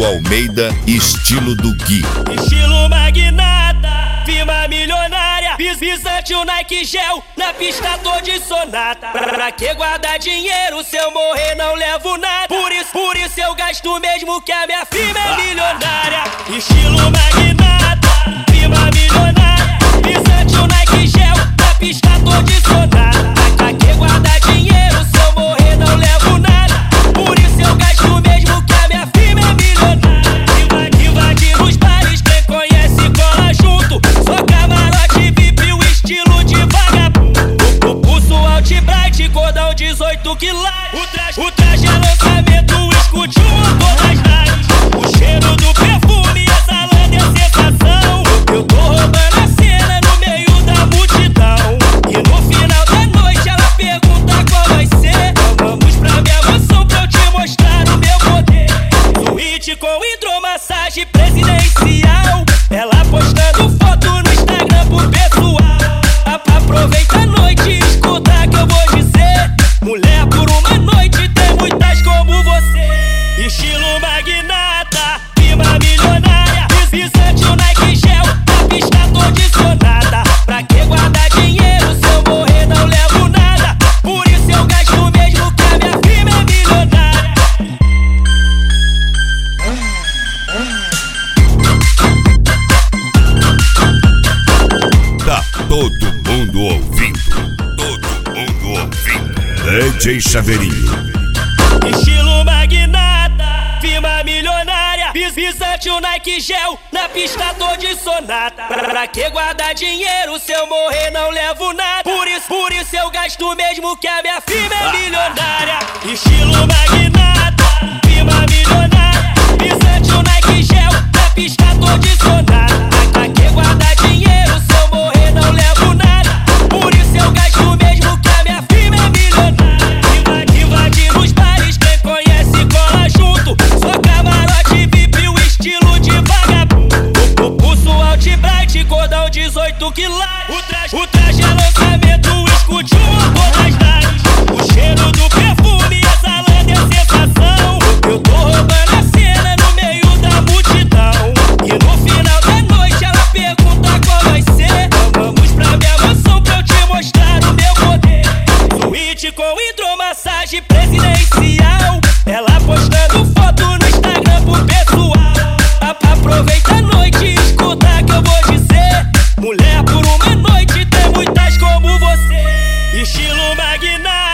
Fernando Almeida, estilo do Gui. Estilo magnata, firma milionária, visante o Nike Gel, na pista tô de sonata. Pra que guardar dinheiro, se eu morrer não levo nada. Por isso eu gasto mesmo que a minha firma é milionária. Estilo magnata, firma milionária, visante o Nike Gel, na pista tô de sonata. Pra que guardar dinheiro, se eu morrer não levo nada. Por isso eu gasto mesmo que a minha firma é milionária. Invade nos bares, quem conhece cola junto. Só camarote VIP, o estilo de vagabundo. O pulso Alt-Bright, cordão 18 quilates. O traje é lançamento, escute o motor das naves. O cheiro do perfume exalando é sensação. Eu tô roubando a cena no meio da multidão. E no final da noite ela pergunta qual vai ser. Vamos pra minha mansão pra eu te mostrar o meu poder. Suíte com hidromassagem presidencial. Ela postando foto no Instagram pro pessoal. Aproveita a noite e escuta que eu vou dizer. Mulher por uma noite tem muitas como você. Estilo magnata, firma milionária, visante o Nike Gel, na pista tô de sonata. Pra que guardar dinheiro, se eu morrer não levo nada. Por isso eu gasto mesmo que a minha firma é milionária. Tá todo mundo ouvindo, todo mundo ouvindo. DJ Chaveirinho. Estilo magnata, firma milionária, visante o Nike Gel, na pista tô de sonata. Pra que guardar dinheiro, se eu morrer não levo nada. Por isso eu gasto mesmo que a minha firma é milionária. Estilo magnata, firma milionária, visante o Nike Gel, na pista tô de sonata. Pra que guardar dinheiro, se eu morrer não levo nada. Por isso eu gasto mesmo que a minha firma é milionária. Invade nos bares, quem conhece cola junto. Só camarote VIP, o estilo de vagabundo. O pulso Alt-Bright, cordão 18 quilates. O traje é lançamento, escute o motor das naves. O cheiro do perfume exalando é sensação. Eu tô roubando a cena no meio da multidão. E no final da noite ela pergunta qual vai ser. Vamos pra minha mansão pra eu te mostrar o meu poder. Suíte com hidromassagem presidencial. Ela postando foto no Instagram pro pessoal. Aproveita a noite e escuta que eu vou dizer. Mulher por uma noite tem muitas como você. Estilo magnata,